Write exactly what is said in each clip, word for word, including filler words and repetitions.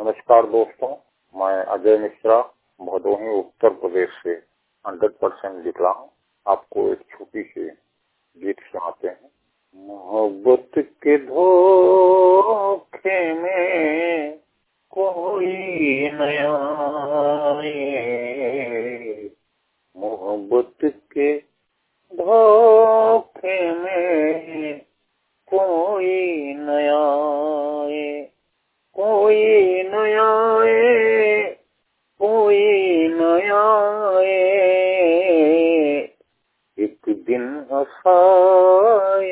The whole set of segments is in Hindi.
नमस्कार दोस्तों, मैं अजय मिश्रा भदोही उत्तर प्रदेश से हंड्रेड परसेंट लिख रहा हूँ। आपको एक छोटी सी गीत सुनाते हैं। मोहब्बत के धोखे में कोई नया आए, मोहब्बत के धोखे में कोई नया आए, कोई नया आए, कोई नया आए, एक दिन हंसाए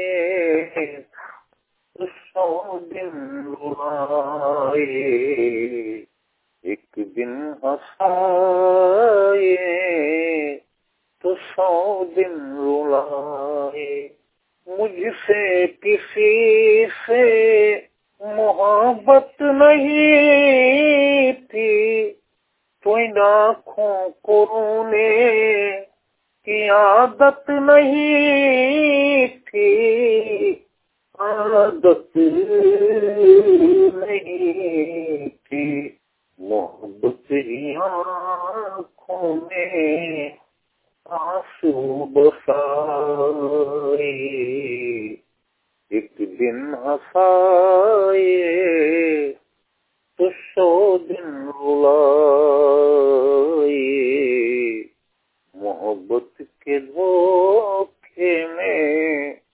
तो सौ दिन रुलाए, एक दिन हंसाए तो सौ दिन रुलाए। मुझसे किसी से मोहब्बत नहीं थी, तो इन आँखों को रोने की आदत नहीं थी, आदत नहीं थी। मोहब्बत ही आँखों में आंसू बसाए, एक दिन हंसाए